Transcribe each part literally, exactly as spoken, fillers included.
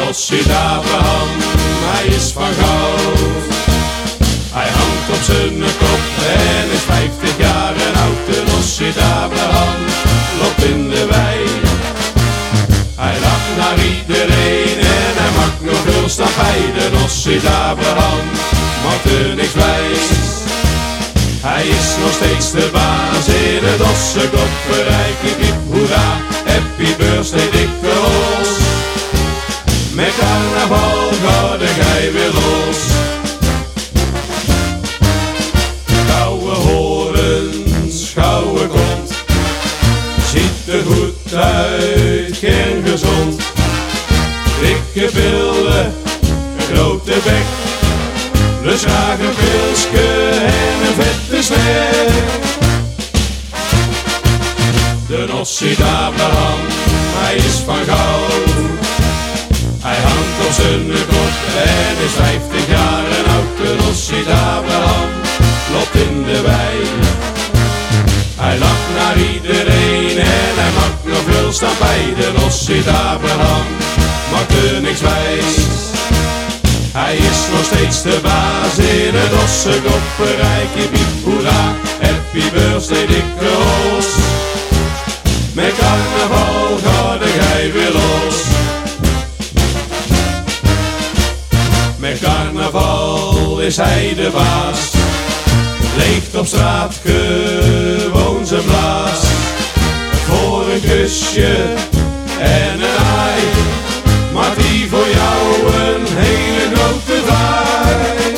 Ossie Abraham, hij is van goud. Hij hangt op zijn kop en is vijftig jaar oud. De Ossie Abraham loopt in de wei. Hij lacht naar iedereen en hij maakt nog veel stampij. De Ossie Abraham maakt er niks wijs. Hij is nog steeds de baas in het Ossekoppenrijk. Hip hoera, happy birthday dikke Os. Met carnaval gaat hij weer los. Gouden horens, gouden kont, ziet er goed uit, kerngezond. Dikke billen, grote bek, dus graag een pilsje en een vette snack. De Ossie Abraham, hij is van goud. Hij hangt op zijn kop en is vijftig jaar oud. De Ossie Abraham loopt in de wei. Hij lacht naar iedereen en hij maakt nog veel stampij. De Ossie Abraham maakt er niks wijs. Hij is nog steeds de baas in het Ossekoppenrijk. Hip hoera, happy birthday dikke Os. Met carnaval gaat hij weer los. Met carnaval is hij de baas. Leeft op straat gewoon zijn blaas. Voor een kusje en een haai maakt hij voor jou een hele grote vaai.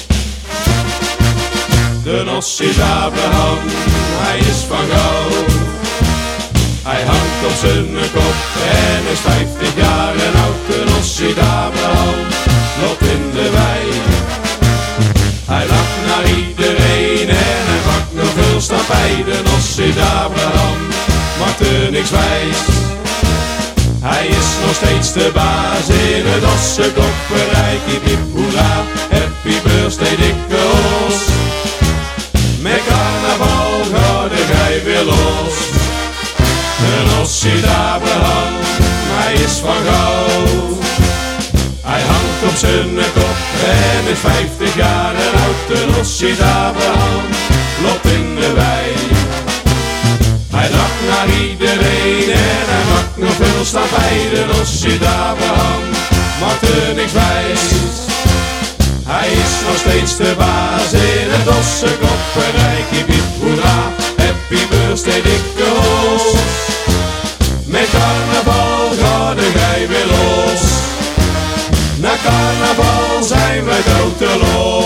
De Ossie Abraham, hij is van goud. Hij hangt op zijn kop en is vijftig jaar oud. De Ossie Abraham loopt in de wei. Hij lacht naar iedereen en hij maakt nog veel stampij. De Ossie Abraham maakt er niks wijs. Hij is nog steeds de baas in het Ossekoppenrijk. Hip hoera, happy birthday dikke Os. Met carnaval gaat hij weer los. De Ossie Abraham, hij is van goud. Hij hangt op zijn kop en is vijftig jaar oud. De Ossie Abraham loopt in de wei. Hij lacht naar iedereen en hij maakt nog veel stampij. De Ossie Abraham maakt er niks wijs. Hij is nog steeds de baas in het Ossekoppenrijk. Hip hoera, happy birthday dikke Os. Met carnaval gaat hij weer los. Na carnaval zijn wij dood te los.